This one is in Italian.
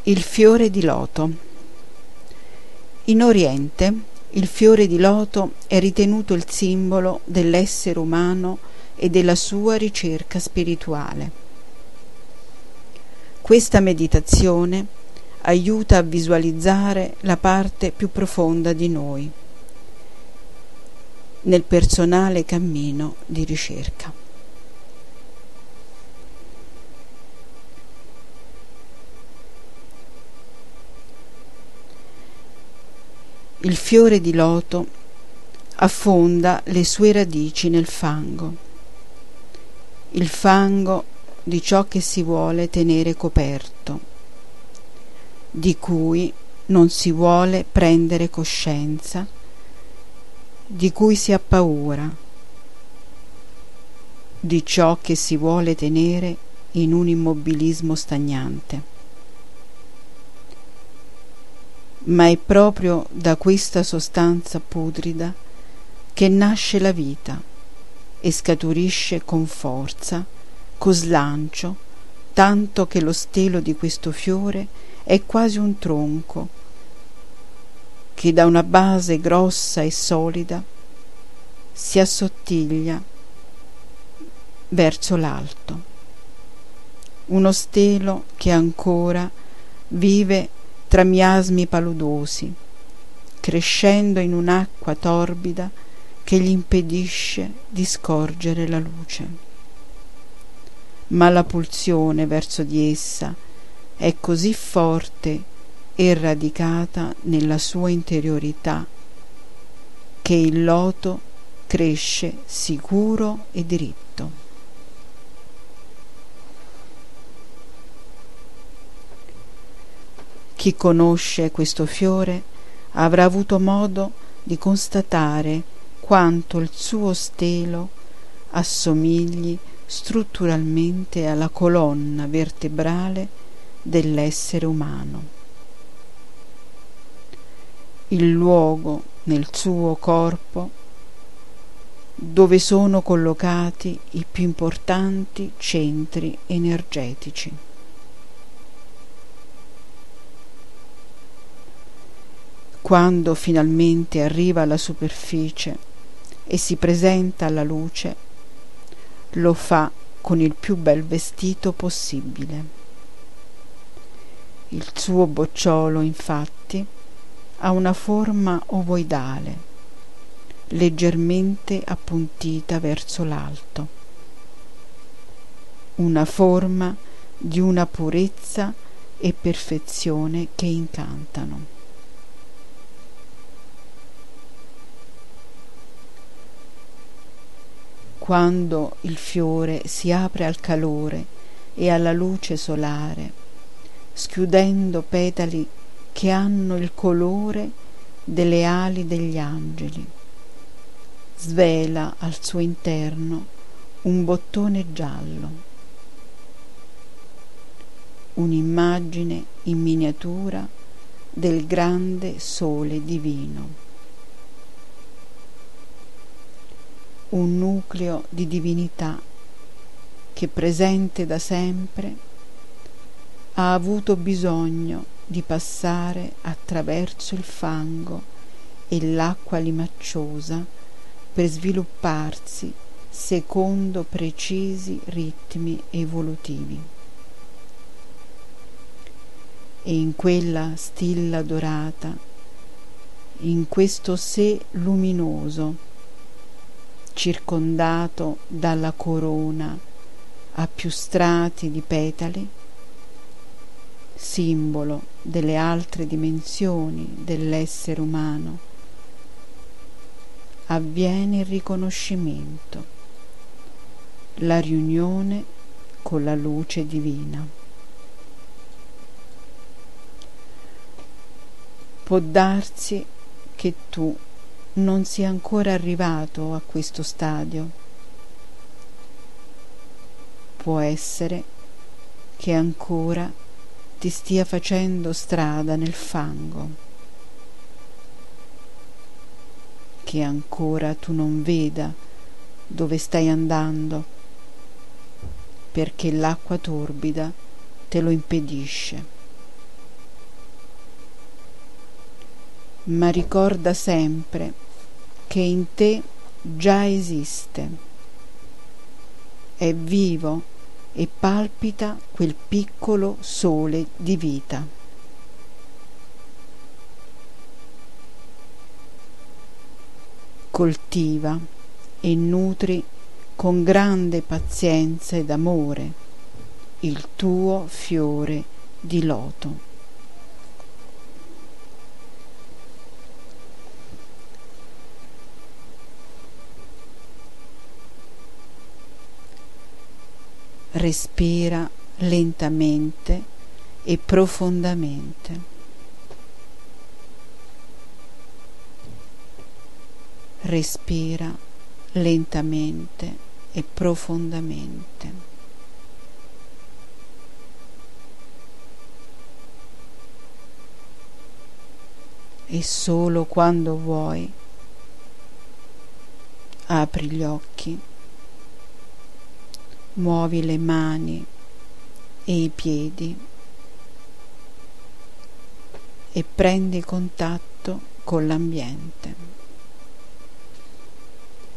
Il fiore di loto. In Oriente il fiore di loto è ritenuto il simbolo dell'essere umano e della sua ricerca spirituale. Questa meditazione aiuta a visualizzare la parte più profonda di noi nel personale cammino di ricerca. Il fiore di loto affonda le sue radici nel fango, il fango di ciò che si vuole tenere coperto, di cui non si vuole prendere coscienza, di cui si ha paura, di ciò che si vuole tenere in un immobilismo stagnante. Ma è proprio da questa sostanza putrida che nasce la vita e scaturisce con forza, con slancio, tanto che lo stelo di questo fiore è quasi un tronco che da una base grossa e solida si assottiglia verso l'alto, uno stelo che ancora vive tra miasmi paludosi, crescendo in un'acqua torbida che gli impedisce di scorgere la luce. Ma la pulsione verso di essa è così forte e radicata nella sua interiorità che il loto cresce sicuro e diritto. Chi conosce questo fiore avrà avuto modo di constatare quanto il suo stelo assomigli strutturalmente alla colonna vertebrale dell'essere umano. Il luogo nel suo corpo dove sono collocati i più importanti centri energetici. Quando finalmente arriva alla superficie e si presenta alla luce, lo fa con il più bel vestito possibile. Il suo bocciolo, infatti, ha una forma ovoidale, leggermente appuntita verso l'alto, una forma di una purezza e perfezione che incantano. Quando il fiore si apre al calore e alla luce solare, schiudendo petali che hanno il colore delle ali degli angeli, svela al suo interno un bottone giallo, un'immagine in miniatura del grande sole divino. Un nucleo di divinità che, presente da sempre, ha avuto bisogno di passare attraverso il fango e l'acqua limacciosa per svilupparsi secondo precisi ritmi evolutivi. E in quella stilla dorata, in questo sé luminoso, circondato dalla corona a più strati di petali, simbolo delle altre dimensioni dell'essere umano, avviene il riconoscimento, la riunione con la luce divina. Può darsi che tu non sia ancora arrivato a questo stadio. Può essere che ancora ti stia facendo strada nel fango, che ancora tu non veda dove stai andando, perché l'acqua torbida te lo impedisce. ma ricorda sempre che in te già esiste, è vivo e palpita quel piccolo sole di vita. Coltiva e nutri con grande pazienza ed amore il tuo fiore di loto. Respira lentamente e profondamente. Respira lentamente e profondamente. E solo quando vuoi apri gli occhi, muovi le mani e i piedi e prendi contatto con l'ambiente.